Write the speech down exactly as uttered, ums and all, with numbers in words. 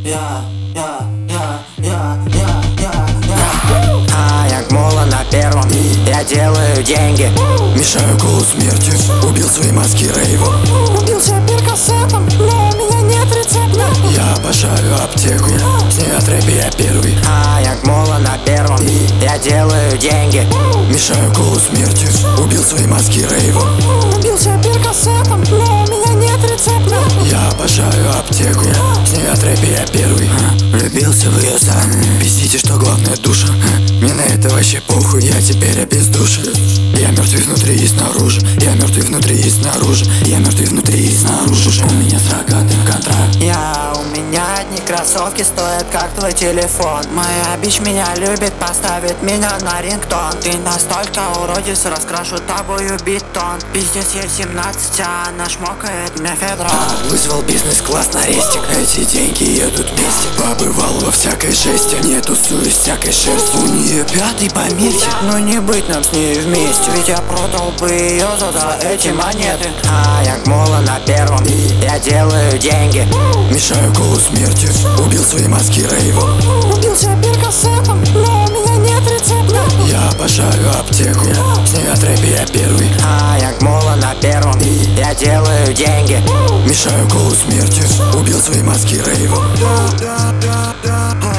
я, я, я, я, я, я, я. А я гмола на первом, я делаю деньги. Мешаю колу смерти, убил свои маски рейва. Убился перкассетом, но у меня нет рецепта. Я обожаю аптеку, с ней от рэпа я первый. А я гмола на первом, я делаю деньги. Мешаю колу смерти, убил свои маски рейва. Убился перкассетом, но у меня нет рецепта. Я обожаю аптеку, с ней от рэпа я первый. Влюбился в ее сан, пиздите, что главное душа. Мне на это вообще похуй, я теперь без души. Я мертвый внутри и снаружи, я мертвый внутри и снаружи, я мертвый внутри и снаружи. У меня с рогатым контракт. Я, у меня одни кроссовки стоят, как твой телефон. Моя бич меня любит, поставит меня на рингтон. Ты настолько уродец, раскрашу тобою бетон. Пиздец, ей семнадцать, а она шмокает мефедрон. Вызвал бизнес-класс на рестик, эти деньги едут вместе. Побывал во всякой жести, не тусуюсь всякой шерстью. У нее пятый по мерке, Ну не быть нам с ней вместе, ведь я продал бы ее за, за эти монеты. А я гмола на первом, я делаю деньги. мешаю колу смерти, убил свои маски рейва. Убился перкассетом, но у меня нет рецепта. Я обожаю аптеку, с ней от рэпа я первый. А я гмола на первом, я делаю деньги. Мешаю колу смерти, убил свои маски рейва. Да, да, да, да.